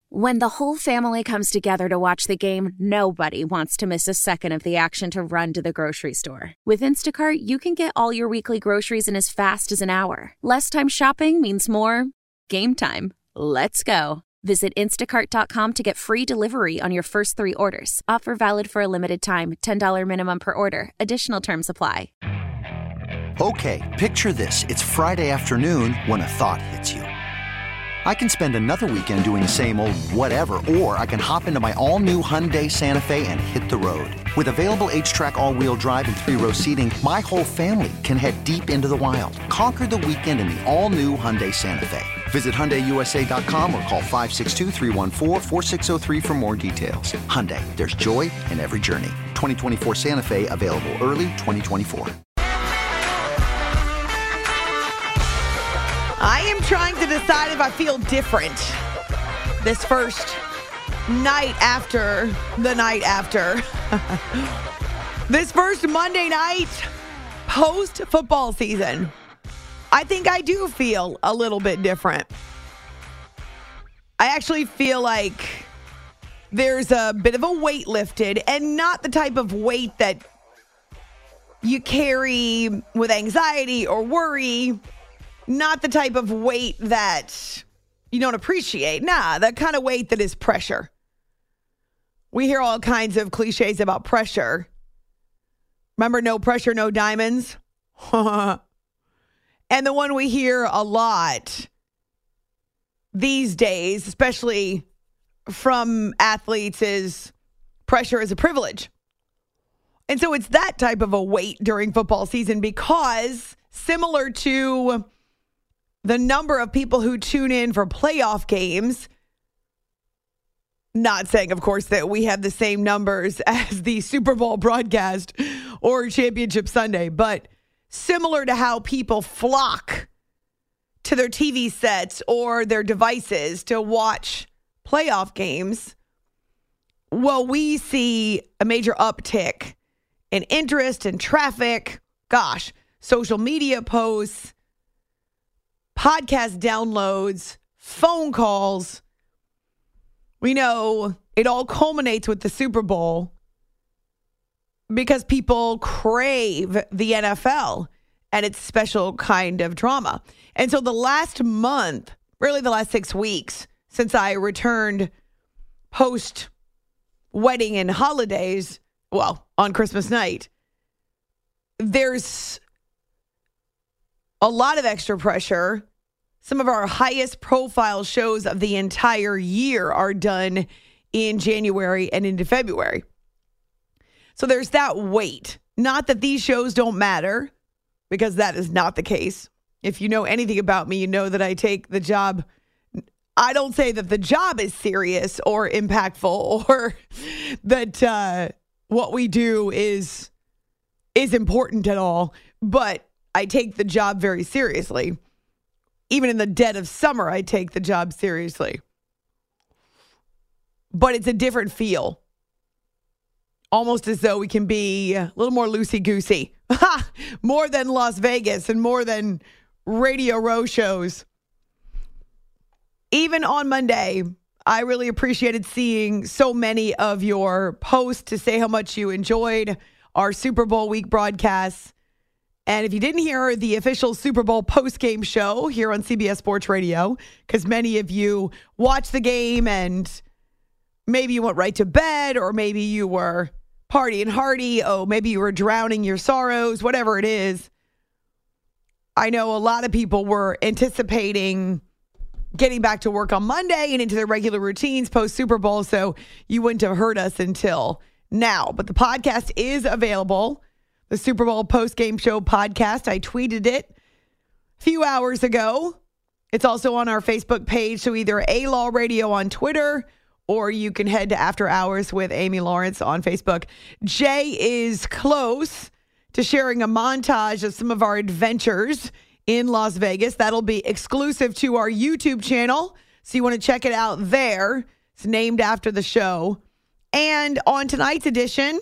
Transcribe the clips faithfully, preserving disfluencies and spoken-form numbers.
When the whole family comes together to watch the game, nobody wants to miss a second of the action to run to the grocery store. With Instacart, you can get all your weekly groceries in as fast as an hour. Less time shopping means more game time. Let's go. Visit instacart dot com to get free delivery on your first three orders. Offer valid for a limited time. ten dollars minimum per order. Additional terms apply. Okay, picture this. It's Friday afternoon when a thought hits you. I can spend another weekend doing the same old whatever, or I can hop into my all-new Hyundai Santa Fe and hit the road. With available H-Track all-wheel drive and three-row seating, my whole family can head deep into the wild. Conquer the weekend in the all-new Hyundai Santa Fe. Visit Hyundai U S A dot com or call five six two, three one four, four six zero three for more details. Hyundai, there's joy in every journey. twenty twenty-four Santa Fe, available early twenty twenty-four. I am trying to decide if I feel different this first night after the night after. This first Monday night post-football season. I think I do feel a little bit different. I actually feel like there's a bit of a weight lifted, and not the type of weight that you carry with anxiety or worry. Not the type of weight that you don't appreciate. Nah, that kind of weight that is pressure. We hear all kinds of cliches about pressure. Remember, no pressure, no diamonds? And the one we hear a lot these days, especially from athletes, is pressure is a privilege. And so it's that type of a weight during football season, because similar to the number of people who tune in for playoff games, not saying, of course, that we have the same numbers as the Super Bowl broadcast or Championship Sunday, but similar to how people flock to their T V sets or their devices to watch playoff games, well, we see a major uptick in interest and traffic. Gosh, social media posts, podcast downloads, phone calls. We know it all culminates with the Super Bowl because people crave the N F L and its special kind of drama. And so the last month, really the last six weeks since I returned post-wedding and holidays, well, on Christmas night, there's a lot of extra pressure. Some of our highest profile shows of the entire year are done in January and into February. So there's that weight. Not that these shows don't matter, because that is not the case. If you know anything about me, you know that I take the job. I don't say that the job is serious or impactful, or that uh, what we do is is important at all. But I take the job very seriously. Even in the dead of summer, I take the job seriously. But it's a different feel. Almost as though we can be a little more loosey-goosey. More than Las Vegas and more than Radio Row shows. Even on Monday, I really appreciated seeing so many of your posts to say how much you enjoyed our Super Bowl week broadcasts. And if you didn't hear the official Super Bowl post-game show here on C B S Sports Radio, because many of you watched the game and maybe you went right to bed, or maybe you were partying hardy, oh, maybe you were drowning your sorrows, whatever it is. I know a lot of people were anticipating getting back to work on Monday and into their regular routines post-Super Bowl, so you wouldn't have heard us until now. But the podcast is available. The Super Bowl post-game show podcast. I tweeted it a few hours ago. It's also on our Facebook page, so either A-Law Radio on Twitter, or you can head to After Hours with Amy Lawrence on Facebook. Jay is close to sharing a montage of some of our adventures in Las Vegas. That'll be exclusive to our YouTube channel, so you want to check it out there. It's named after the show. And on tonight's edition,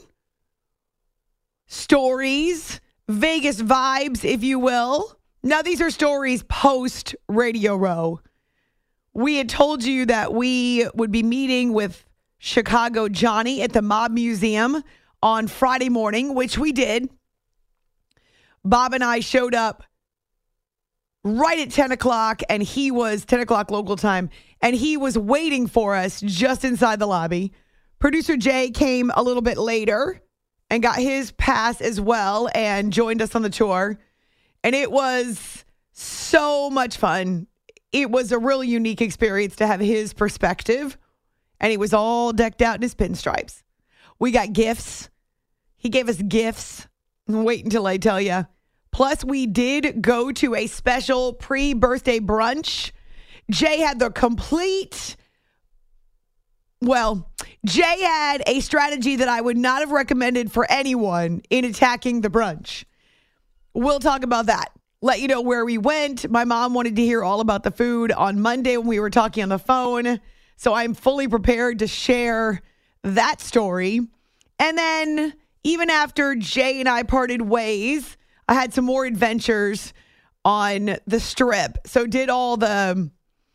stories, Vegas vibes, if you will. Now, these are stories post Radio Row. we had told you that we would be meeting with Chicago Johnny at the Mob Museum on Friday morning, which we did. Bob and I showed up right at ten o'clock, and he was ten o'clock local time, and he was waiting for us just inside the lobby. Producer Jay came a little bit later and got his pass as well and joined us on the tour. And it was so much fun. It was a really unique experience to have his perspective. And he was all decked out in his pinstripes. We got gifts. He gave us gifts. Wait until I tell you. Plus, we did go to a special pre-birthday brunch. Jay had the complete... Well, Jay had a strategy that I would not have recommended for anyone in attacking the brunch. We'll talk about that. Let you know where we went. My mom wanted to hear all about the food on Monday when we were talking on the phone. So I'm fully prepared to share that story. And then even after Jay and I parted ways, I had some more adventures on the Strip. So did all the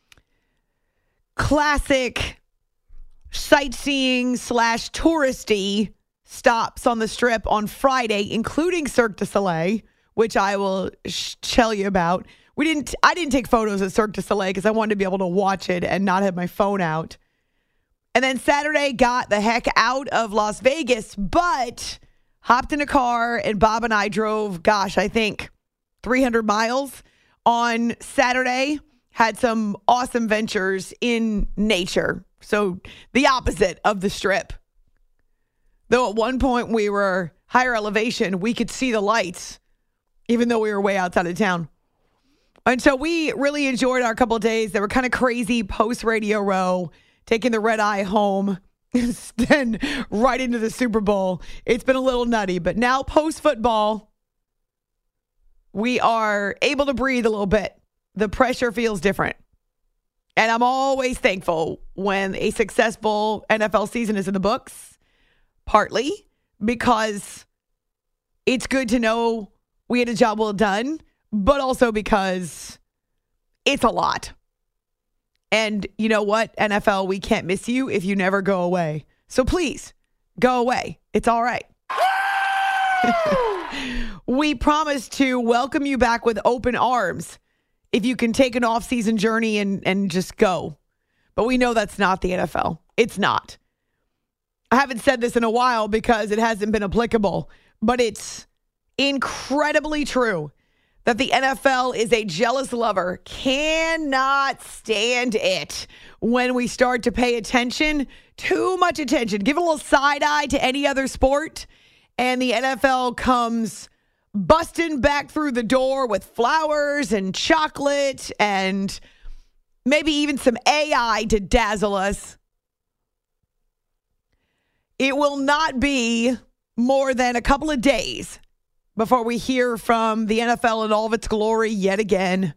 classic sightseeing slash touristy stops on the Strip on Friday, including Cirque du Soleil, which I will sh- tell you about. We didn't. I didn't take photos at Cirque du Soleil because I wanted to be able to watch it and not have my phone out. And then Saturday got the heck out of Las Vegas, but hopped in a car and Bob and I drove, gosh, I think three hundred miles on Saturday. Had some awesome ventures in nature. So the opposite of the Strip. Though at one point we were higher elevation, we could see the lights, even though we were way outside of town. And so we really enjoyed our couple of days. They were kind of crazy post Radio Row, taking the red eye home, then right into the Super Bowl. It's been a little nutty, but now post football, we are able to breathe a little bit. The pressure feels different. And I'm always thankful when a successful N F L season is in the books, partly because it's good to know we had a job well done, but also because it's a lot. And you know what, N F L, we can't miss you if you never go away. So please, go away. It's all right. We promise to welcome you back with open arms if you can take an off-season journey and, and just go. But we know that's not the N F L. It's not. I haven't said this in a while because it hasn't been applicable, but it's incredibly true that the N F L is a jealous lover. Cannot stand it when we start to pay attention, too much attention, give a little side eye to any other sport, and the N F L comes busting back through the door with flowers and chocolate and maybe even some A I to dazzle us. It will not be more than a couple of days before we hear from the N F L in all of its glory yet again.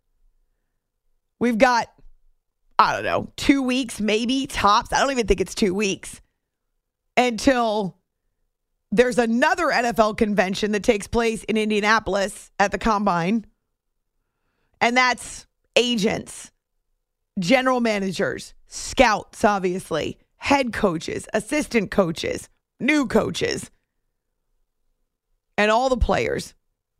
We've got, I don't know, two weeks, maybe, tops. I don't even think it's two weeks until there's another N F L convention that takes place in Indianapolis at the Combine. And that's agents, general managers, scouts, obviously, head coaches, assistant coaches, new coaches, and all the players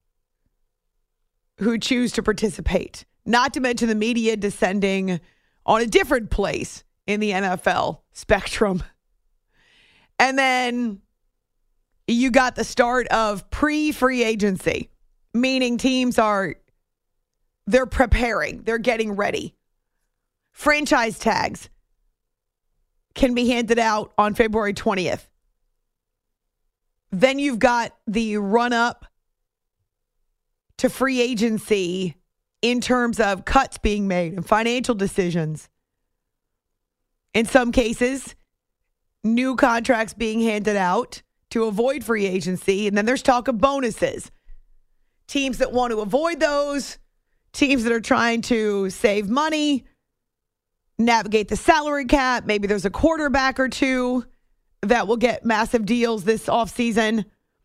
who choose to participate. Not to mention the media descending on a different place in the N F L spectrum. And then you got the start of pre-free agency, meaning teams are, they're preparing, they're getting ready. Franchise tags can be handed out on February twentieth. Then you've got the run-up to free agency in terms of cuts being made and financial decisions. In some cases, new contracts being handed out to avoid free agency. And then there's talk of bonuses. Teams that want to avoid those, teams that are trying to save money, navigate the salary cap. Maybe there's a quarterback or two that will get massive deals this offseason.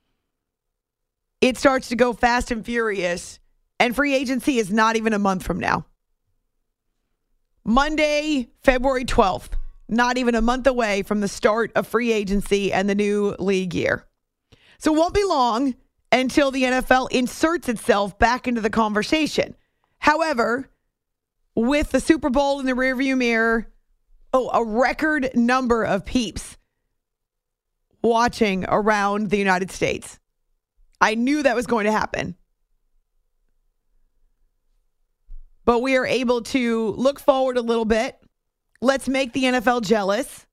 It starts to go fast and furious. And free agency is not even a month from now. Monday, February twelfth, not even a month away from the start of free agency and the new league year. So it won't be long until the N F L inserts itself back into the conversation. However, with the Super Bowl in the rearview mirror, oh, a record number of peeps watching around the United States. I knew that was going to happen. But we are able to look forward a little bit. Let's make the N F L jealous.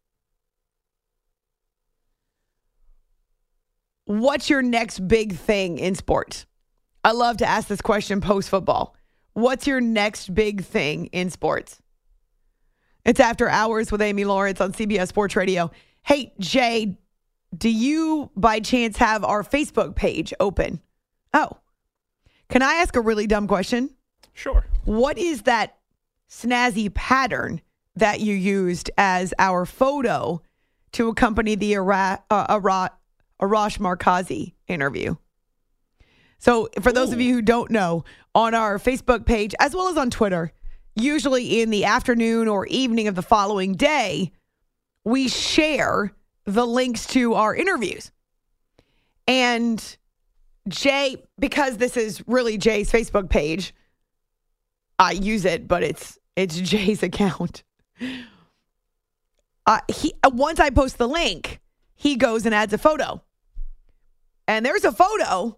What's your next big thing in sports? I love to ask this question post-football. What's your next big thing in sports? It's After Hours with Amy Lawrence on C B S Sports Radio. Hey, Jay, do you by chance have our Facebook page open? Oh, can I ask a really dumb question? Sure. What is that snazzy pattern that you used as our photo to accompany the Ara- uh, Ara- Arash Markazi interview? So for those Ooh. of you who don't know, on our Facebook page, as well as on Twitter, usually in the afternoon or evening of the following day, we share the links to our interviews. And Jay, because this is really Jay's Facebook page, I use it, but it's it's Jay's account. Uh, he once I post the link, he goes and adds a photo. And there's a photo.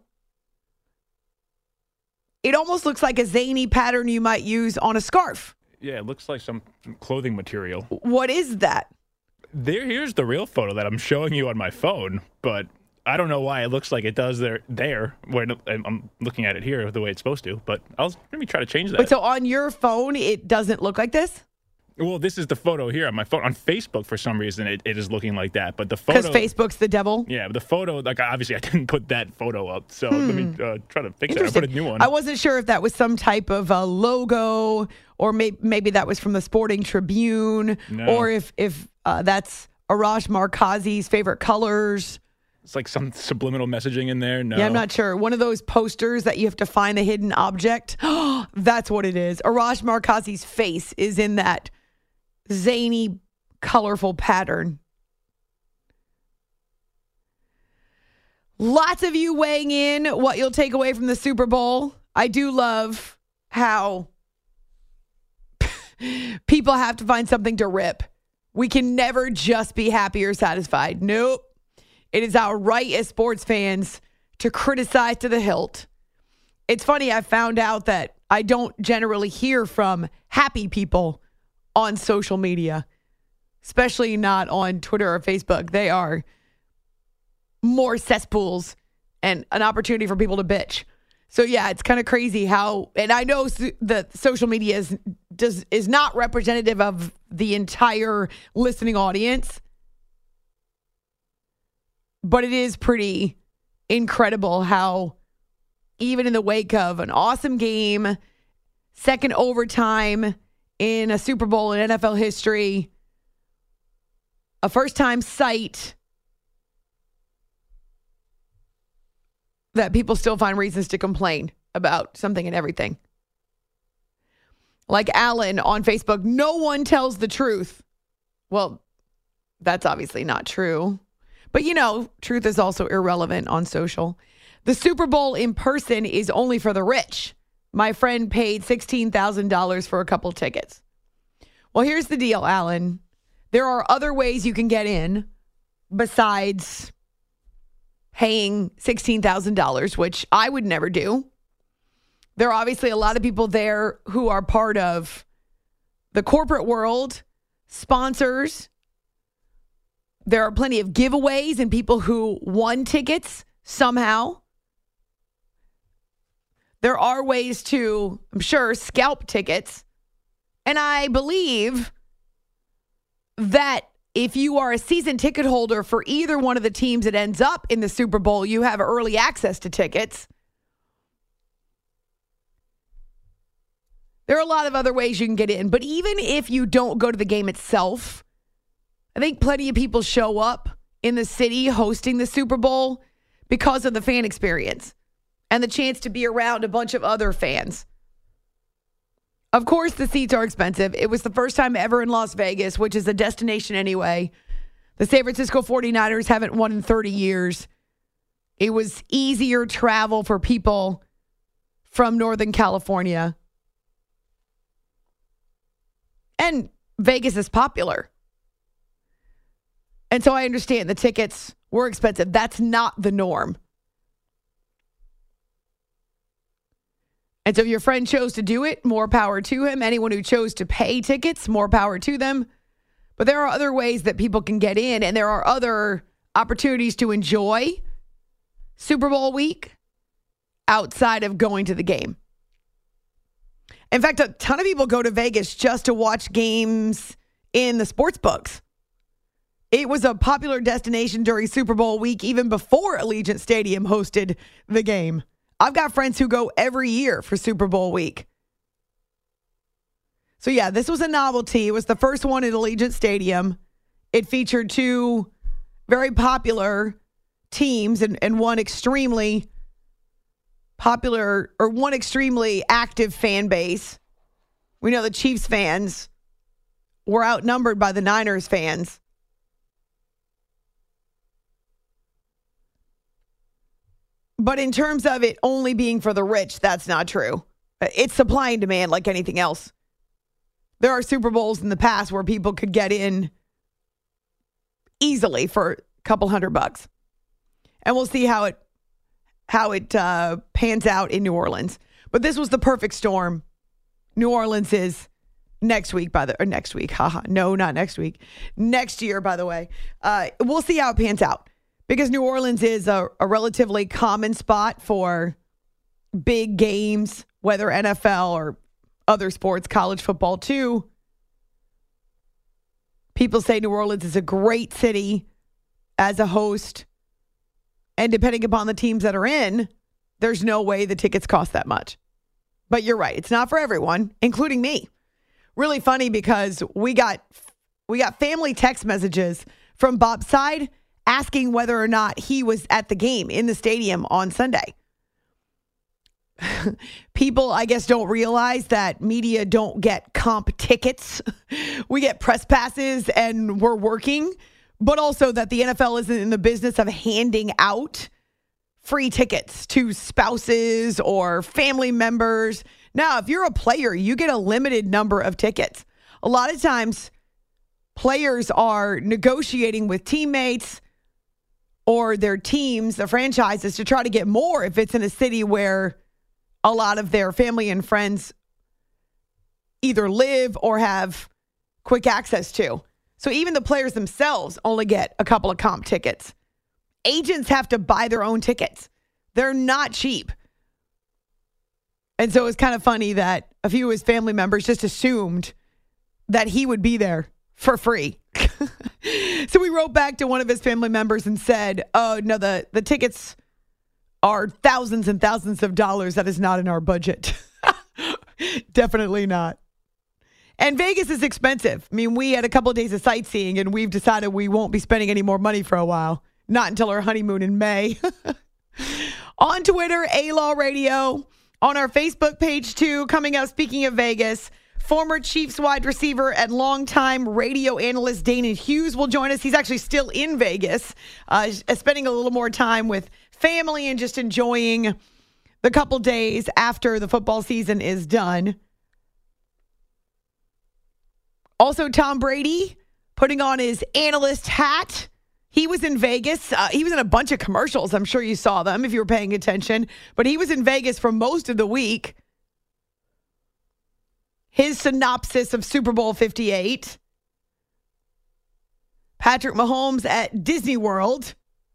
It almost looks like a zany pattern you might use on a scarf. Yeah, it looks like some clothing material. What is that? There, here's the real photo that I'm showing you on my phone, but I don't know why it looks like it does there. There, when I'm looking at it here the way it's supposed to, but I'll maybe try to change that. But so on your phone, it doesn't look like this? Well, this is the photo here on my phone. On Facebook, for some reason, it, it is looking like that. But the photo, because Facebook's the devil. Yeah, but the photo, like obviously, I didn't put that photo up, so hmm. let me uh, try to fix it. I put a new one. I wasn't sure if that was some type of a logo, or may- maybe that was from the Sporting Tribune, no. or if if uh, that's Arash Markazi's favorite colors. It's like some subliminal messaging in there. No, yeah, I'm not sure. One of those posters that you have to find the hidden object. That's what it is. Arash Markazi's face is in that zany, colorful pattern. Lots of you weighing in what you'll take away from the Super Bowl. I do love how people have to find something to rip. We can never just be happy or satisfied. Nope. It is our right as sports fans to criticize to the hilt. It's funny, I found out that I don't generally hear from happy people on social media, especially not on Twitter or Facebook. They are more cesspools and an opportunity for people to bitch. So yeah, it's kind of crazy how, and I know that social media is does is not representative of the entire listening audience, but it is pretty incredible how even in the wake of an awesome game, second overtime in a Super Bowl in N F L history, a first-time sight, that people still find reasons to complain about something and everything. Like Alan on Facebook, no one tells the truth. Well, that's obviously not true. But, you know, truth is also irrelevant on social. The Super Bowl in person is only for the rich. My friend paid sixteen thousand dollars for a couple tickets. Well, here's the deal, Alan. There are other ways you can get in besides paying sixteen thousand dollars, which I would never do. There are obviously a lot of people there who are part of the corporate world, sponsors. There are plenty of giveaways and people who won tickets somehow. There are ways to, I'm sure, scalp tickets. And I believe that if you are a season ticket holder for either one of the teams that ends up in the Super Bowl, you have early access to tickets. There are a lot of other ways you can get in. But even if you don't go to the game itself, I think plenty of people show up in the city hosting the Super Bowl because of the fan experience and the chance to be around a bunch of other fans. Of course, the seats are expensive. It was the first time ever in Las Vegas, which is a destination anyway. The San Francisco forty-niners haven't won in thirty years. It was easier travel for people from Northern California. And Vegas is popular. And so I understand the tickets were expensive. That's not the norm. And so if your friend chose to do it, more power to him. Anyone who chose to pay tickets, more power to them. But there are other ways that people can get in, and there are other opportunities to enjoy Super Bowl week outside of going to the game. In fact, a ton of people go to Vegas just to watch games in the sports books. It was a popular destination during Super Bowl week, even before Allegiant Stadium hosted the game. I've got friends who go every year for Super Bowl week. So yeah, this was a novelty. It was the first one at Allegiant Stadium. It featured two very popular teams and, and one extremely popular or one extremely active fan base. We know the Chiefs fans were outnumbered by the Niners fans. But in terms of it only being for the rich, that's not true. It's supply and demand like anything else. There are Super Bowls in the past where people could get in easily for a couple hundred bucks. And we'll see how it how it uh, pans out in New Orleans. But this was the perfect storm. New Orleans is next week, by the or next week. Haha. No, not next week. Next year, by the way. Uh, we'll see how it pans out. Because New Orleans is a, a relatively common spot for big games, whether N F L or other sports, college football too. People say New Orleans is a great city as a host. And depending upon the teams that are in, there's no way the tickets cost that much. But you're right. It's not for everyone, including me. Really funny because we got we got family text messages from Bob's side asking whether or not he was at the game in the stadium on Sunday. People, I guess, don't realize that media don't get comp tickets. We get press passes and we're working, but also that the N F L isn't in the business of handing out free tickets to spouses or family members. Now, if you're a player, you get a limited number of tickets. A lot of times, players are negotiating with teammates or their teams, the franchises, to try to get more if it's in a city where a lot of their family and friends either live or have quick access to. So even the players themselves only get a couple of comp tickets. Agents have to buy their own tickets. They're not cheap. And so it's kind of funny that a few of his family members just assumed that he would be there for free. So we wrote back to one of his family members and said, oh, no, the, the tickets are thousands and thousands of dollars. That is not in our budget. Definitely not. And Vegas is expensive. I mean, we had a couple of days of sightseeing and we've decided we won't be spending any more money for a while. Not until our honeymoon in May. On Twitter, A-Law Radio. On our Facebook page, too, coming up, speaking of Vegas, former Chiefs wide receiver and longtime radio analyst Danon Hughes will join us. He's actually still in Vegas, uh, spending a little more time with family and just enjoying the couple days after the football season is done. Also, Tom Brady putting on his analyst hat. He was in Vegas. Uh, he was in a bunch of commercials. I'm sure you saw them if you were paying attention. But he was in Vegas for most of the week. His synopsis of Super Bowl fifty-eight. Patrick Mahomes at Disney World.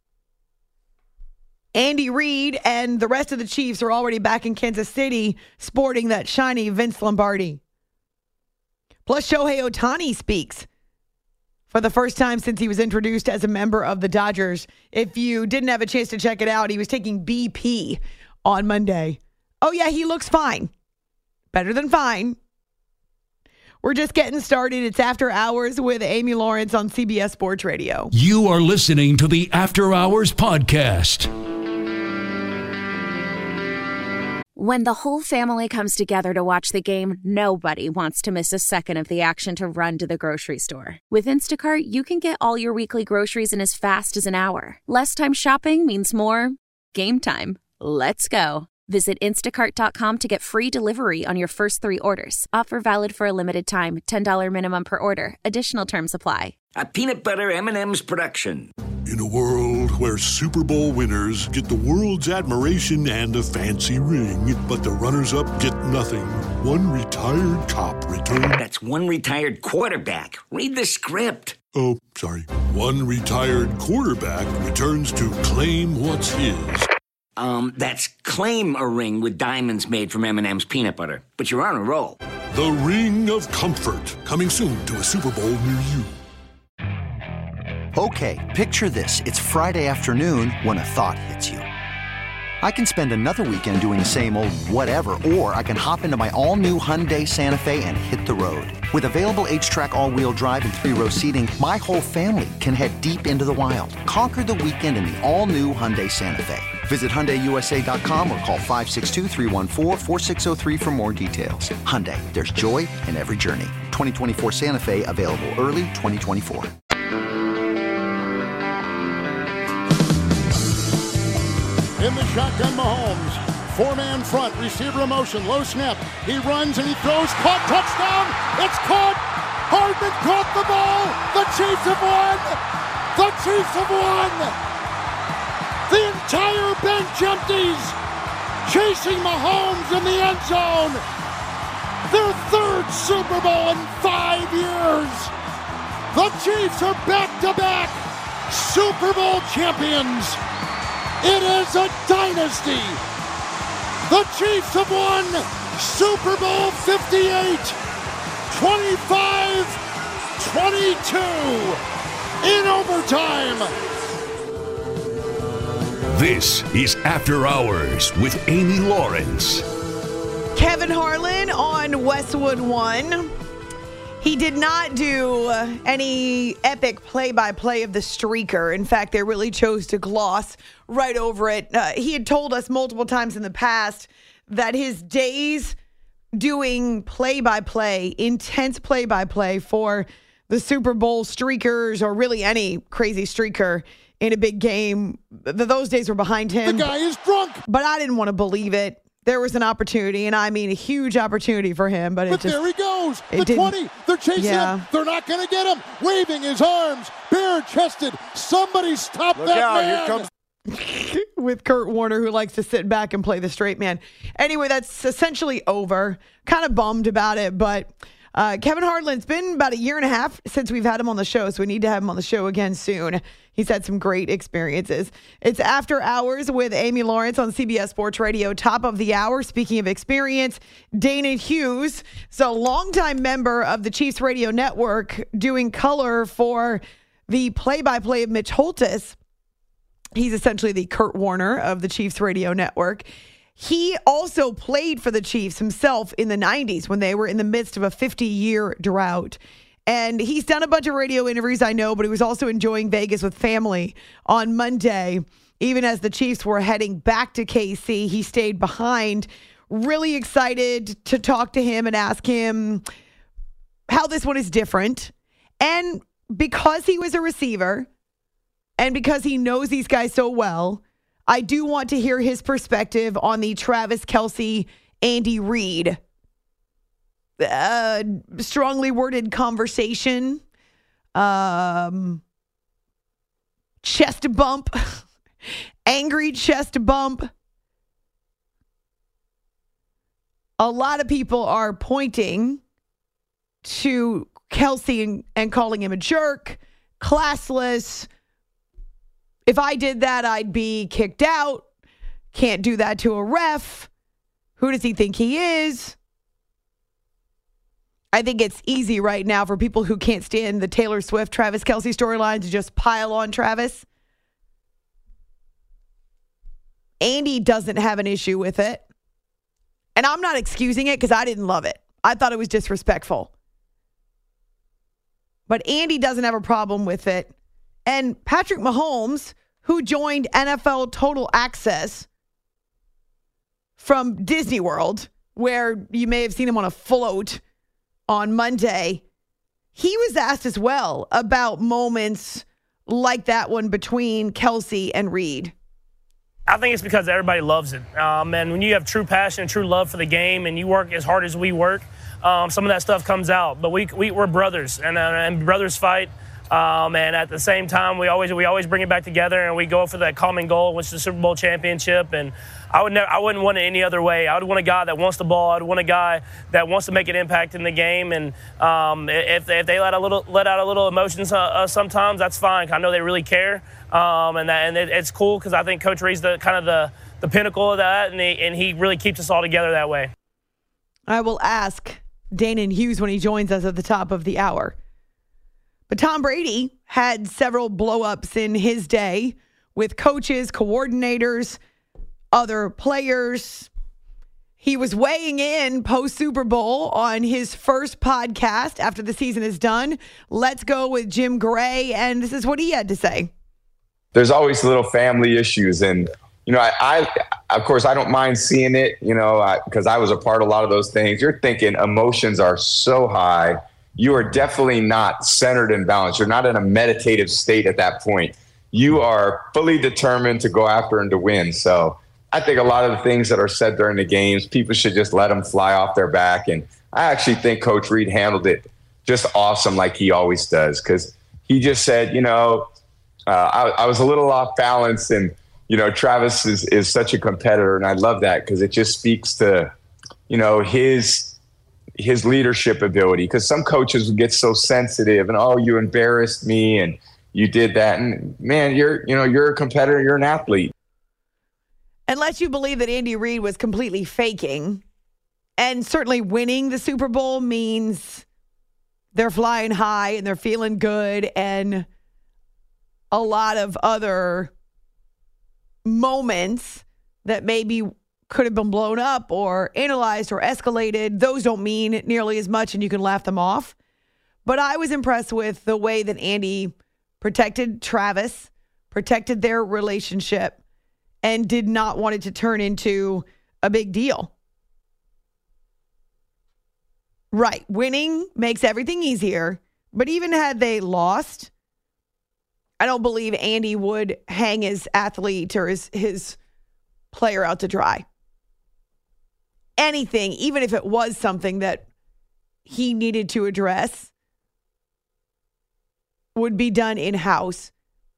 Andy Reid and the rest of the Chiefs are already back in Kansas City sporting that shiny Vince Lombardi. Plus, Shohei Ohtani speaks for the first time since he was introduced as a member of the Dodgers. If you didn't have a chance to check it out, he was taking B P on Monday. Oh, yeah, he looks fine. Better than fine. We're just getting started. It's After Hours with Amy Lawrence on C B S Sports Radio. You are listening to the After Hours podcast. When the whole family comes together to watch the game, nobody wants to miss a second of the action to run to the grocery store. With Instacart, you can get all your weekly groceries in as fast as an hour. Less time shopping means more game time. Let's go. Visit instacart dot com to get free delivery on your first three orders. Offer valid for a limited time. ten dollars minimum per order. Additional terms apply. A peanut butter M and M's production. In a world where Super Bowl winners get the world's admiration and a fancy ring, but the runners-up get nothing, one retired cop returns... That's one retired quarterback. Read the script. Oh, sorry. One retired quarterback returns to claim what's his. Um, that's claim a ring with diamonds made from M and M's peanut butter. But you're on a roll. The Ring of Comfort, coming soon to a Super Bowl near you. Okay, picture this. It's Friday afternoon when a thought hits you. I can spend another weekend doing the same old whatever, or I can hop into my all-new Hyundai Santa Fe and hit the road. With available H-Track all-wheel drive and three-row seating, my whole family can head deep into the wild. Conquer the weekend in the all-new Hyundai Santa Fe. Visit Hyundai U S A dot com or call five six two, three one four, four six zero three for more details. Hyundai, there's joy in every journey. twenty twenty-four Santa Fe, available early twenty twenty-four. In the shotgun, Mahomes. Four-man front, receiver in motion, low snap. He runs and he throws, caught, touchdown. It's caught. Hardman caught the ball. The Chiefs have won. The Chiefs have won. The entire bench empties, chasing Mahomes in the end zone. Their third Super Bowl in five years. The Chiefs are back-to-back Super Bowl champions. It is a dynasty. The Chiefs have won Super Bowl fifty-eight, twenty-five twenty-two in overtime. This is After Hours with Amy Lawrence. Kevin Harlan on Westwood One. He did not do any epic play-by-play of the streaker. In fact, they really chose to gloss right over it. Uh, he had told us multiple times in the past that his days doing play-by-play, intense play-by-play for the Super Bowl streakers, or really any crazy streaker in a big game, th- those days were behind him. The guy is drunk. But I didn't want to believe it. There was an opportunity, and I mean a huge opportunity for him, but it But just... there he goes. it The didn't- twenty. They're chasing Yeah. him. They're not going to get him. Waving his arms. Bare-chested. Somebody stop Look that out, man. here comes with Kurt Warner, who likes to sit back and play the straight man. Anyway, that's essentially over. Kind of bummed about it, but uh, Kevin Harlan, it's been about a year and a half since we've had him on the show, so we need to have him on the show again soon. He's had some great experiences. It's After Hours with Amy Lawrence on C B S Sports Radio. Top of the hour, speaking of experience, Dana Hughes, so longtime member of the Chiefs Radio Network, doing color for the play-by-play of Mitch Holthus. He's essentially the Kurt Warner of the Chiefs Radio Network. He also played for the Chiefs himself in the nineties when they were in the midst of a fifty-year drought. And he's done a bunch of radio interviews, I know, but he was also enjoying Vegas with family on Monday. Even as the Chiefs were heading back to K C, he stayed behind. Really excited to talk to him and ask him how this one is different. And because he was a receiver, and because he knows these guys so well, I do want to hear his perspective on the Travis Kelce, Andy Reid uh, strongly worded conversation, um, chest bump, angry chest bump. A lot of people are pointing to Kelce and, and calling him a jerk, classless. If I did that, I'd be kicked out. Can't do that to a ref. Who does he think he is? I think it's easy right now for people who can't stand the Taylor Swift, Travis Kelce storyline to just pile on Travis. Andy doesn't have an issue with it. And I'm not excusing it because I didn't love it. I thought it was disrespectful. But Andy doesn't have a problem with it. And Patrick Mahomes, who joined N F L Total Access, from Disney World, where you may have seen him on a float on Monday, he was asked as well about moments like that one between Kelce and Reed. I think it's because everybody loves it. Um, and when you have true passion and true love for the game and you work as hard as we work, um, some of that stuff comes out. But we, we, we're brothers, and, uh, and brothers fight. Um, and at the same time, we always we always bring it back together, and we go for that common goal, which is the Super Bowl championship. And I would never, I wouldn't want it any other way. I would want a guy that wants the ball. I'd want a guy that wants to make an impact in the game. And um, if if they let a little let out a little emotions uh, uh, sometimes, that's fine. I know they really care, um, and that and it, it's cool because I think Coach Reed's the kind of the the pinnacle of that, and he and he really keeps us all together that way. I will ask Danon Hughes when he joins us at the top of the hour. But Tom Brady had several blow-ups in his day with coaches, coordinators, other players. He was weighing in post-Super Bowl on his first podcast after the season is done. Let's go with Jim Gray, and this is what he had to say. There's always little family issues, and you know, I, I of course, I don't mind seeing it, you know, because I, I was a part of a lot of those things. You're thinking emotions are so high. You are definitely not centered and balanced. You're not in a meditative state at that point. You are fully determined to go after and to win. So I think a lot of the things that are said during the games, people should just let them fly off their back. And I actually think Coach Reed handled it just awesome like he always does, because he just said, you know, uh, I, I was a little off balance, and, you know, Travis is, is such a competitor, and I love that because it just speaks to, you know, his – his leadership ability, because some coaches get so sensitive and, oh, you embarrassed me and you did that. And man, you're, you know, you're a competitor, you're an athlete. Unless you believe that Andy Reid was completely faking, and certainly winning the Super Bowl means they're flying high and they're feeling good, and a lot of other moments that maybe could have been blown up or analyzed or escalated, those don't mean nearly as much, and you can laugh them off. But I was impressed with the way that Andy protected Travis, protected their relationship, and did not want it to turn into a big deal. Right. Winning makes everything easier, but even had they lost, I don't believe Andy would hang his athlete or his, his player out to dry. Anything, even if it was something that he needed to address, would be done in-house.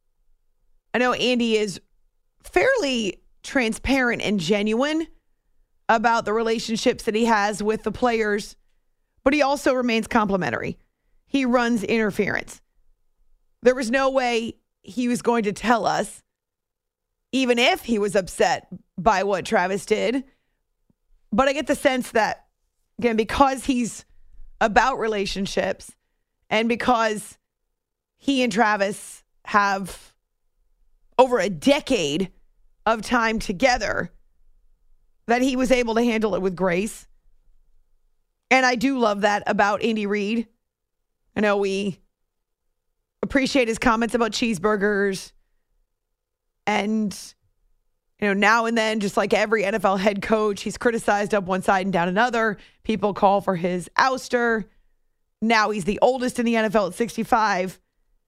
I know Andy is fairly transparent and genuine about the relationships that he has with the players, but he also remains complimentary. He runs interference. There was no way he was going to tell us, even if he was upset by what Travis did. But I get the sense that, again, because he's about relationships and because he and Travis have over a decade of time together, that he was able to handle it with grace. And I do love that about Andy Reid. I know we appreciate his comments about cheeseburgers, and you know, now and then, just like every N F L head coach, he's criticized up one side and down another. People call for his ouster. Now he's the oldest in the N F L at sixty-five.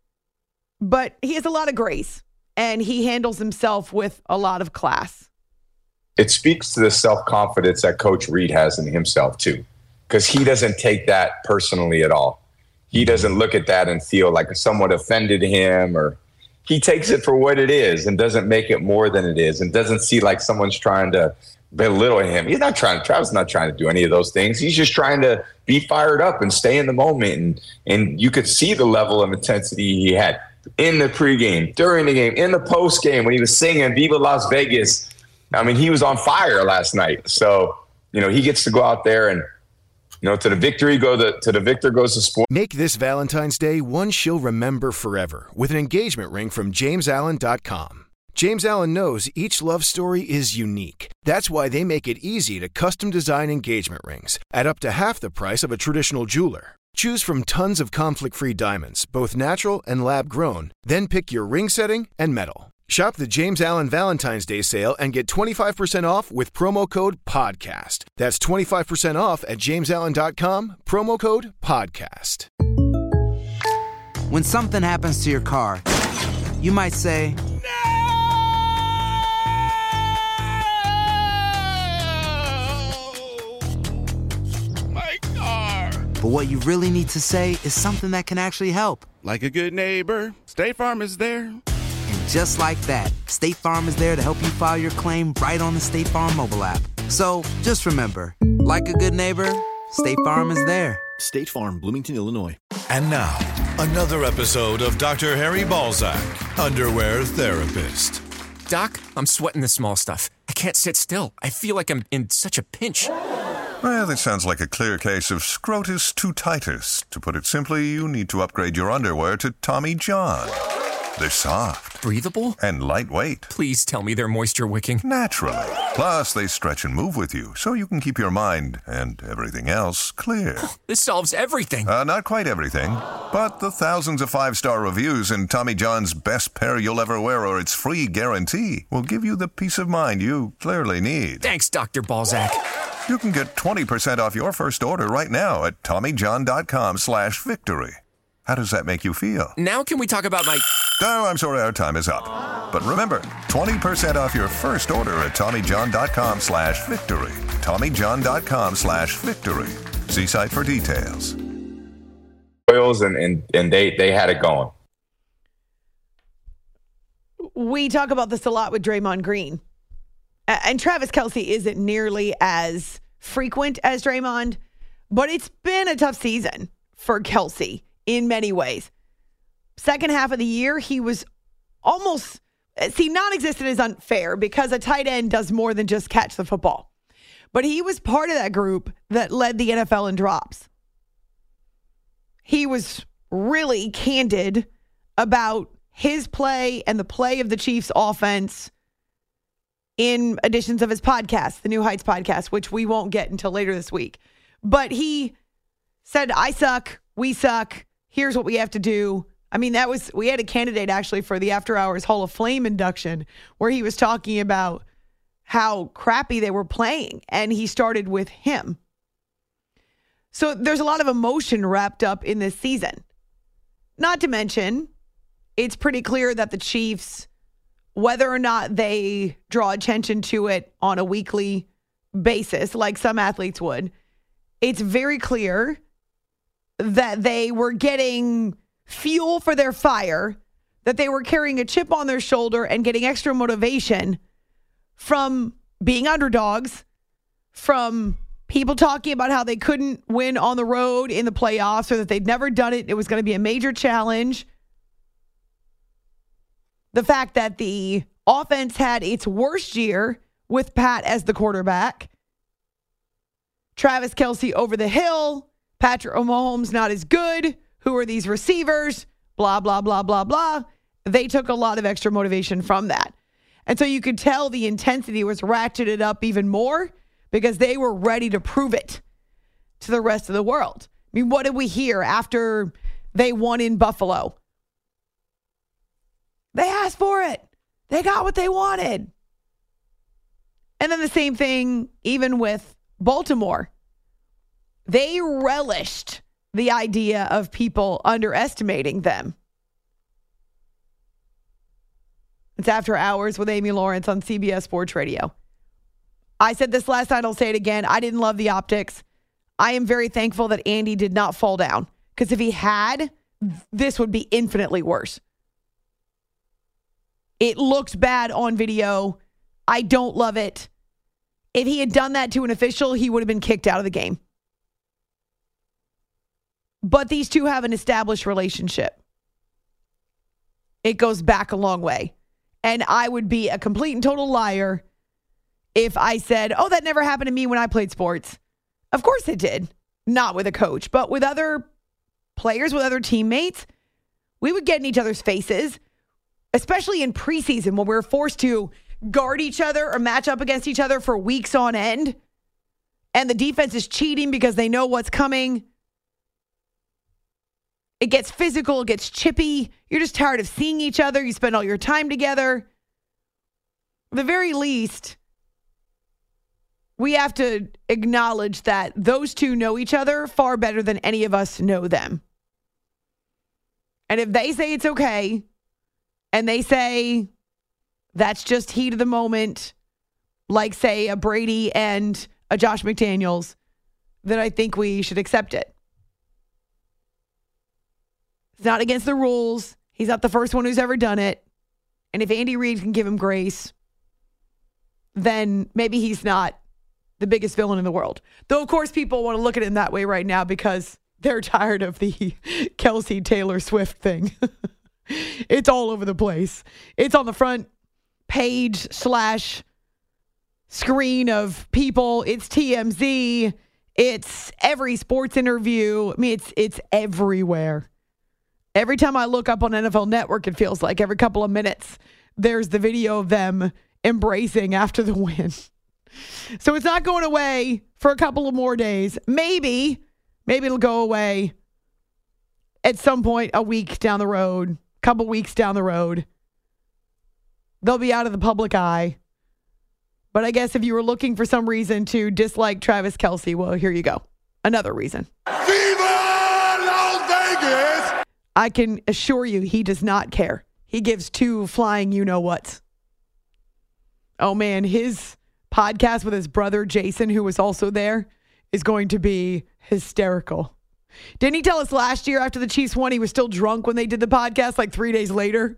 But he has a lot of grace, and he handles himself with a lot of class. It speaks to the self-confidence that Coach Reed has in himself, too, because he doesn't take that personally at all. He doesn't look at that and feel like someone offended him, or he takes it for what it is and doesn't make it more than it is, and doesn't see like someone's trying to belittle him. He's not trying, Travis is not trying to do any of those things. He's just trying to be fired up and stay in the moment. And, and you could see the level of intensity he had in the pregame, during the game, in the postgame when he was singing Viva Las Vegas. I mean, he was on fire last night. So, you know, he gets to go out there and, you know, to the victory go the to the victor goes the sport. Make this Valentine's Day one she'll remember forever with an engagement ring from James Allen dot com. James Allen knows each love story is unique. That's why they make it easy to custom design engagement rings at up to half the price of a traditional jeweler. Choose from tons of conflict-free diamonds, both natural and lab-grown, then pick your ring setting and metal. Shop the James Allen Valentine's Day sale and get twenty-five percent off with promo code PODCAST. That's twenty-five percent off at james allen dot com, promo code PODCAST. When something happens to your car, you might say, My car! But what you really need to say is something that can actually help. Like a good neighbor, State Farm is there. And just like that, State Farm is there to help you file your claim right on the State Farm mobile app. So just remember, like a good neighbor, State Farm is there. State Farm, Bloomington, Illinois. And now, another episode of Doctor Harry Balzac, Underwear Therapist. Doc, I'm sweating the small stuff. I can't sit still. I feel like I'm in such a pinch. Well, that sounds like a clear case of scrotus tutitis. To put it simply, you need to upgrade your underwear to Tommy John. They're soft. Breathable? And lightweight. Please tell me they're moisture wicking. Naturally. Plus, they stretch and move with you, so you can keep your mind and everything else clear. This solves everything. Uh, not quite everything, but the thousands of five-star reviews and Tommy John's best pair you'll ever wear or its free guarantee will give you the peace of mind you clearly need. Thanks, Doctor Balzac. You can get twenty percent off your first order right now at TommyJohn.com slash victory. How does that make you feel? Now can we talk about my... Oh, I'm sorry, our time is up. But remember, twenty percent off your first order at TommyJohn.com slash victory. TommyJohn.com slash victory. See site for details. And, and, and they, they had it going. We talk about this a lot with Draymond Green. And Travis Kelce isn't nearly as frequent as Draymond, but it's been a tough season for Kelce in many ways. Second half of the year, he was almost, see, non-existent is unfair because a tight end does more than just catch the football. But he was part of that group that led the N F L in drops. He was really candid about his play and the play of the Chiefs offense in editions of his podcast, the New Heights podcast, which we won't get until later this week. But he said, I suck, we suck, here's what we have to do. I mean, that was, we had a candidate actually for the After Hours Hall of Fame induction where he was talking about how crappy they were playing, and he started with him. So there's a lot of emotion wrapped up in this season. Not to mention, it's pretty clear that the Chiefs, whether or not they draw attention to it on a weekly basis, like some athletes would, it's very clear that they were getting fuel for their fire, that they were carrying a chip on their shoulder and getting extra motivation from being underdogs, from people talking about how they couldn't win on the road in the playoffs or that they'd never done it. It was going to be a major challenge. The fact that the offense had its worst year with Pat as the quarterback. Travis Kelce over the hill. Patrick Mahomes not as good. Who are these receivers? Blah, blah, blah, blah, blah. They took a lot of extra motivation from that. And so you could tell the intensity was ratcheted up even more because they were ready to prove it to the rest of the world. I mean, what did we hear after they won in Buffalo? They asked for it. They got what they wanted. And then the same thing even with Baltimore. They relished the idea of people underestimating them. It's After Hours with Amy Lawrence on C B S Sports Radio. I said this last night, I'll say it again. I didn't love the optics. I am very thankful that Andy did not fall down, because if he had, this would be infinitely worse. It looked bad on video. I don't love it. If he had done that to an official, he would have been kicked out of the game. But these two have an established relationship. It goes back a long way. And I would be a complete and total liar if I said, oh, that never happened to me when I played sports. Of course it did. Not with a coach, but with other players, with other teammates. We would get in each other's faces, especially in preseason when we were forced to guard each other or match up against each other for weeks on end. And the defense is cheating because they know what's coming. It gets physical, it gets chippy. You're just tired of seeing each other. You spend all your time together. At the very least, we have to acknowledge that those two know each other far better than any of us know them. And if they say it's okay, and they say that's just heat of the moment, like, say, a Brady and a Josh McDaniels, then I think we should accept it. It's not against the rules. He's not the first one who's ever done it. And if Andy Reid can give him grace, then maybe he's not the biggest villain in the world. Though, of course, people want to look at it that way right now because they're tired of the Kelsey Taylor Swift thing. It's all over the place. It's on the front page slash screen of People. It's T M Z. It's every sports interview. I mean, it's it's everywhere. Every time I look up on N F L Network, it feels like every couple of minutes, there's the video of them embracing after the win. So it's not going away for a couple of more days. Maybe, maybe it'll go away at some point a week down the road, couple weeks down the road. They'll be out of the public eye. But I guess if you were looking for some reason to dislike Travis Kelce, well, here you go. Another reason. Viva Las Vegas! I can assure you he does not care. He gives two flying you-know-whats. Oh, man, his podcast with his brother, Jason, who was also there, is going to be hysterical. Didn't he tell us last year after the Chiefs won he was still drunk when they did the podcast, like three days later?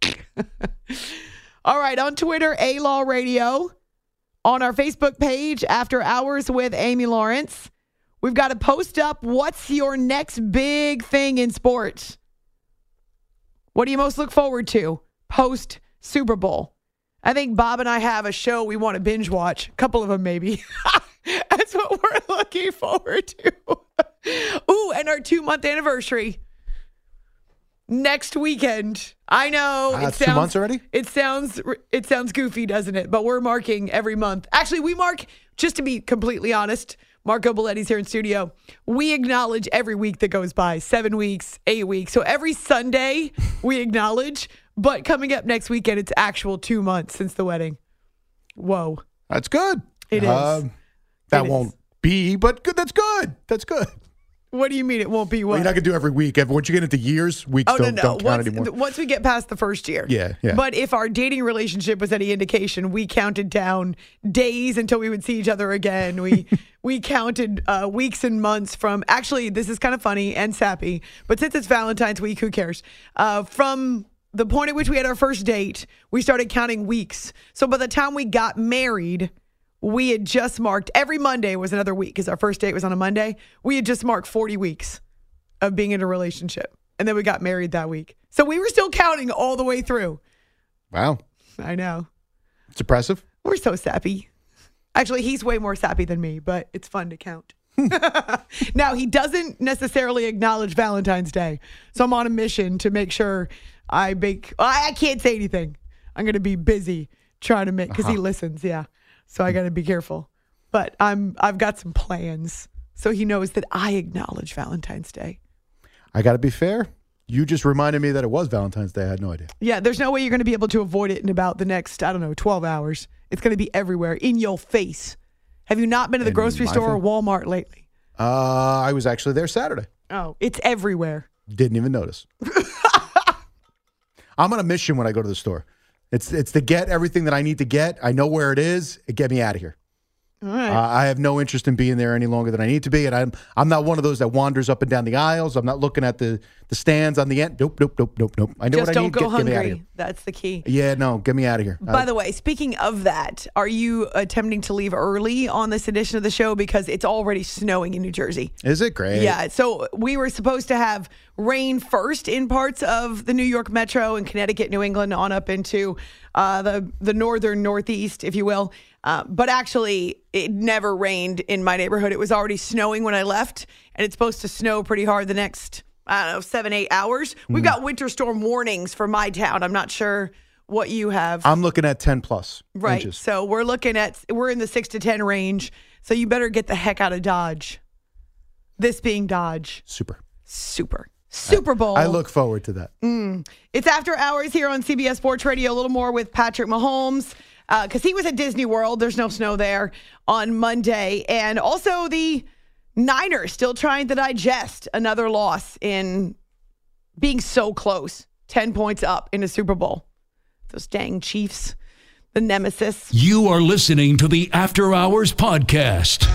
All right, on Twitter, A-Law Radio. On our Facebook page, After Hours with Amy Lawrence, we've got to post up what's your next big thing in sports. What do you most look forward to post Super Bowl? I think Bob and I have a show we want to binge watch. A couple of them maybe. That's what we're looking forward to. Ooh, and our two-month anniversary. Next weekend. I know. Uh, it it's sounds, two months already? It sounds it sounds goofy, doesn't it? But we're marking every month. Actually, we mark, just to be completely honest, Marco Belletti's here in studio. We acknowledge every week that goes by. Seven weeks, eight weeks. So every Sunday, we acknowledge. But coming up next weekend, it's actual two months since the wedding. Whoa. That's good. It is. Um, that It won't is. be, but good. That's good. That's good. What do you mean it won't be what? Well, you're not going to do every week. Once you get into years, weeks Oh, don't, no, no. don't count Once, anymore. once we get past the first year. Yeah, yeah. But if our dating relationship was any indication, we counted down days until we would see each other again. We we counted uh, weeks and months from, actually, this is kind of funny and sappy, but since it's Valentine's week, who cares? Uh, from the point at which we had our first date, we started counting weeks. So by the time we got married, we had just marked, every Monday was another week because our first date was on a Monday. We had just marked forty weeks of being in a relationship. And then we got married that week. So we were still counting all the way through. Wow. I know. It's impressive. We're so sappy. Actually, he's way more sappy than me, but it's fun to count. Now, he doesn't necessarily acknowledge Valentine's Day. So I'm on a mission to make sure I make, I can't say anything. I'm going to be busy trying to make, because uh-huh. he listens, yeah. So I got to be careful. But I'm, I've got some plans so he knows that I acknowledge Valentine's Day. I got to be fair. You just reminded me that it was Valentine's Day. I had no idea. Yeah, there's no way you're going to be able to avoid it in about the next, I don't know, twelve hours. It's going to be everywhere, in your face. Have you not been to the In grocery my store or face? Walmart lately? Uh, I was actually there Saturday. Oh, it's everywhere. Didn't even notice. I'm on a mission when I go to the store. It's it's to get everything that I need to get. I know where it is. Get me out of here. All right. Uh, I have no interest in being there any longer than I need to be, and I'm I'm not one of those that wanders up and down the aisles. I'm not looking at the, the stands on the end. Nope, nope, nope, nope, nope. I know Just what I don't need. go Get, get me out of hungry. here. That's the key. Yeah, no, get me out of here. By Uh, the way, speaking of that, are you attempting to leave early on this edition of the show because it's already snowing in New Jersey? Is it great? Yeah, so we were supposed to have rain first in parts of the New York metro and Connecticut, New England, on up into uh, the, the northern northeast, if you will. Uh, but actually, it never rained in my neighborhood. It was already snowing when I left, and it's supposed to snow pretty hard the next, I don't know, seven, eight hours. We've got winter storm warnings for my town. I'm not sure what you have. I'm looking at ten plus Right. inches. So we're looking at, we're in the six to ten range. So you better get the heck out of Dodge. This being Dodge. Super. Super. Super Bowl. I look forward to that. Mm. It's After Hours here on C B S Sports Radio. A little more with Patrick Mahomes. because uh, he was at Disney World. There's no snow there on Monday. And also the Niners still trying to digest another loss in being so close. ten points up in the Super Bowl. Those dang Chiefs, the nemesis. You are listening to the After Hours Podcast.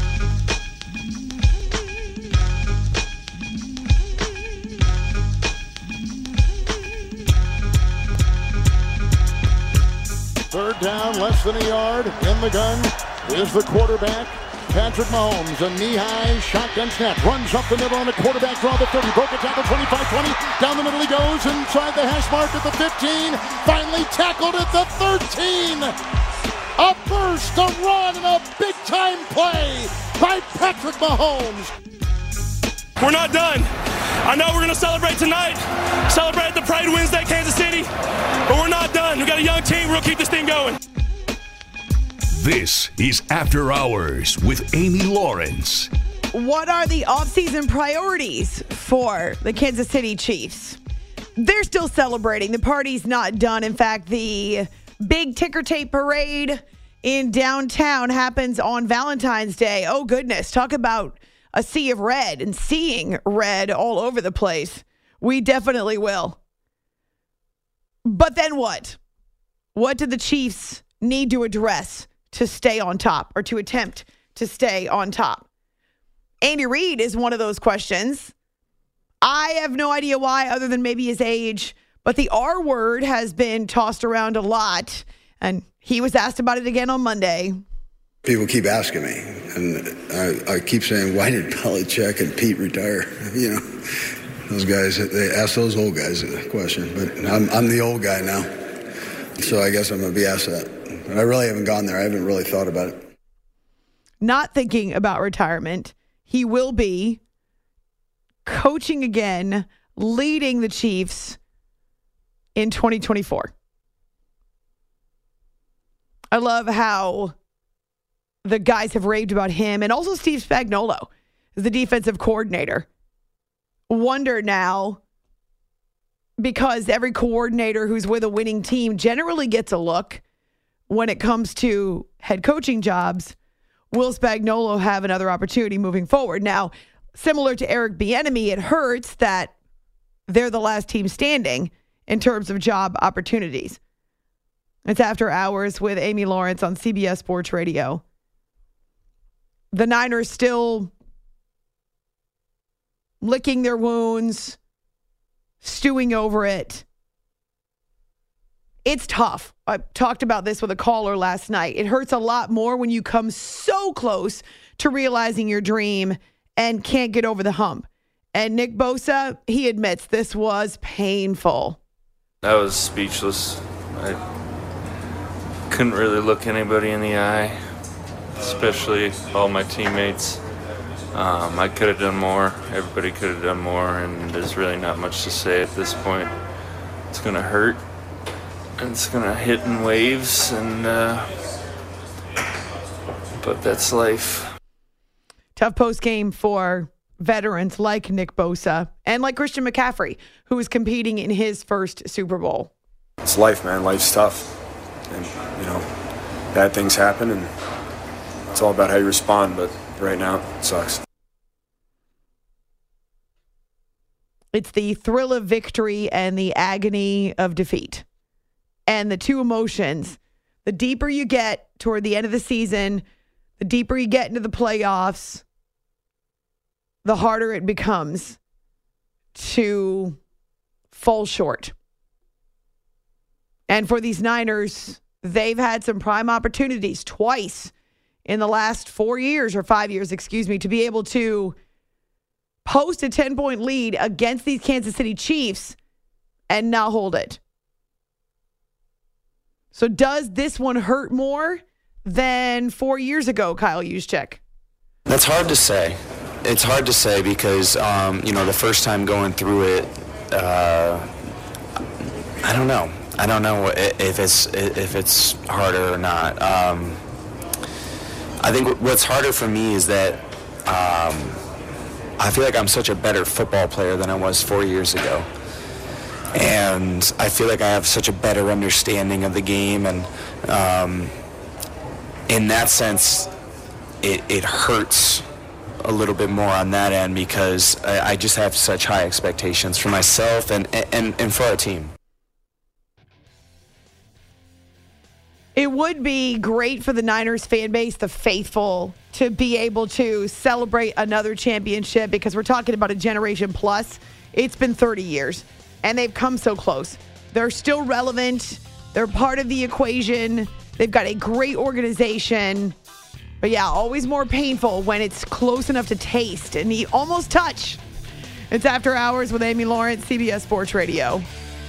Third down, less than a yard. In the gun is the quarterback, Patrick Mahomes. A knee-high shotgun snap. Runs up the middle on the quarterback draw. The thirty. Broke a tackle. twenty-five twenty. Down the middle he goes. Inside the hash mark at the fifteen. Finally tackled at the thirteen. A burst, a run, and a big-time play by Patrick Mahomes. We're not done. I know we're going to celebrate tonight, celebrate the Pride Wednesday, Kansas City, but we're not done. We've got a young team. We'll keep this thing going. This is After Hours with Amy Lawrence. What are the offseason priorities for the Kansas City Chiefs? They're still celebrating. The party's not done. In fact, the big ticker tape parade in downtown happens on Valentine's Day. Oh, goodness. Talk about a sea of red and seeing red all over the place. We definitely will. But then what? What do the Chiefs need to address to stay on top or to attempt to stay on top? Andy Reid is one of those questions. I have no idea why other than maybe his age, but the R word has been tossed around a lot, and he was asked about it again on Monday. People keep asking me, and I, I keep saying, why did Belichick and Pete retire? You know, those guys, they ask those old guys a question, but I'm, I'm the old guy now, so I guess I'm going to be asked that. But I really haven't gone there. I haven't really thought about it. Not thinking about retirement. He will be coaching again, leading the Chiefs in twenty twenty-four. I love how the guys have raved about him, and also Steve Spagnuolo is the defensive coordinator. Wonder now, because every coordinator who's with a winning team generally gets a look when it comes to head coaching jobs, will Spagnuolo have another opportunity moving forward? Now, similar to Eric Bieniemy, it hurts that they're the last team standing in terms of job opportunities. It's After Hours with Amy Lawrence on C B S Sports Radio. The Niners still licking their wounds, stewing over it. It's tough. I talked about this with a caller last night. It hurts a lot more when you come so close to realizing your dream and can't get over the hump. And Nick Bosa, he admits this was painful. I was speechless. I couldn't really look anybody in the eye, especially all my teammates. Um, I could have done more. Everybody could have done more, and there's really not much to say at this point. It's going to hurt. It's going to hit in waves, and uh, but that's life. Tough post game for veterans like Nick Bosa and like Christian McCaffrey, who is competing in his first Super Bowl. It's life, man. Life's tough. And, you know, bad things happen, and it's all about how you respond, but right now it sucks. It's the thrill of victory and the agony of defeat. And the two emotions, the deeper you get toward the end of the season, the deeper you get into the playoffs, the harder it becomes to fall short. And for these Niners, they've had some prime opportunities twice in the last four years or five years, excuse me, to be able to post a ten-point lead against these Kansas City Chiefs and not hold it. So does this one hurt more than four years ago, Kyle Juszczyk? That's hard to say. It's hard to say because, um, you know, the first time going through it, uh, I don't know. I don't know if it's if it's harder or not. Um, I think what's harder for me is that um, I feel like I'm such a better football player than I was four years ago. and I feel like I have such a better understanding of the game, and um, in that sense, it, it hurts a little bit more on that end because I, I just have such high expectations for myself and, and, and for our team. It would be great for the Niners fan base, the faithful, to be able to celebrate another championship because we're talking about a generation plus. It's been thirty years, and they've come so close. They're still relevant. They're part of the equation. They've got a great organization. But yeah, always more painful when it's close enough to taste and you almost touch. It's After Hours with Amy Lawrence, C B S Sports Radio.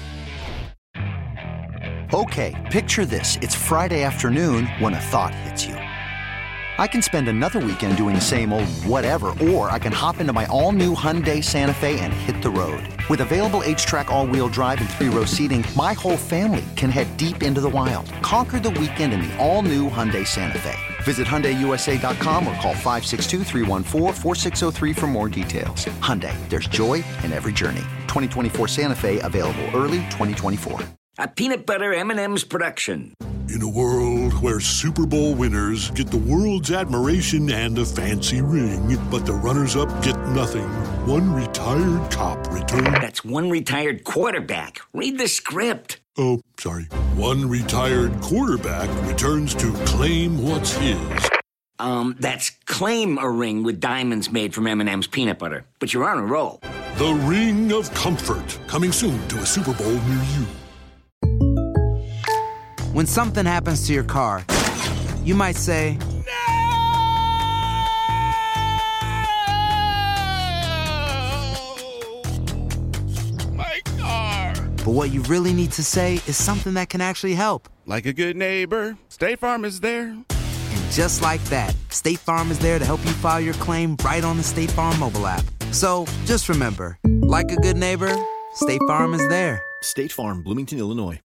Okay, picture this. It's Friday afternoon when a thought hits you. I can spend another weekend doing the same old whatever, or I can hop into my all-new Hyundai Santa Fe and hit the road. With available H-Track all-wheel drive and three-row seating, my whole family can head deep into the wild. Conquer the weekend in the all-new Hyundai Santa Fe. Visit Hyundai U S A dot com or call five six two, three one four, four six zero three for more details. Hyundai, there's joy in every journey. twenty twenty-four Santa Fe, available early twenty twenty-four. A peanut butter M and M's production. In a world where Super Bowl winners get the world's admiration and a fancy ring, but the runners-up get nothing, one retired cop returned... That's one retired quarterback. Read the script. Oh, sorry. One retired quarterback returns to claim what's his. Um, that's claim a ring with diamonds made from M and M's peanut butter. But you're on a roll. The Ring of Comfort, coming soon to a Super Bowl near you. When something happens to your car, you might say, My car. But what you really need to say is something that can actually help. Like a good neighbor, State Farm is there. And just like that, State Farm is there to help you file your claim right on the State Farm mobile app. So just remember, like a good neighbor, State Farm is there. State Farm, Bloomington, Illinois.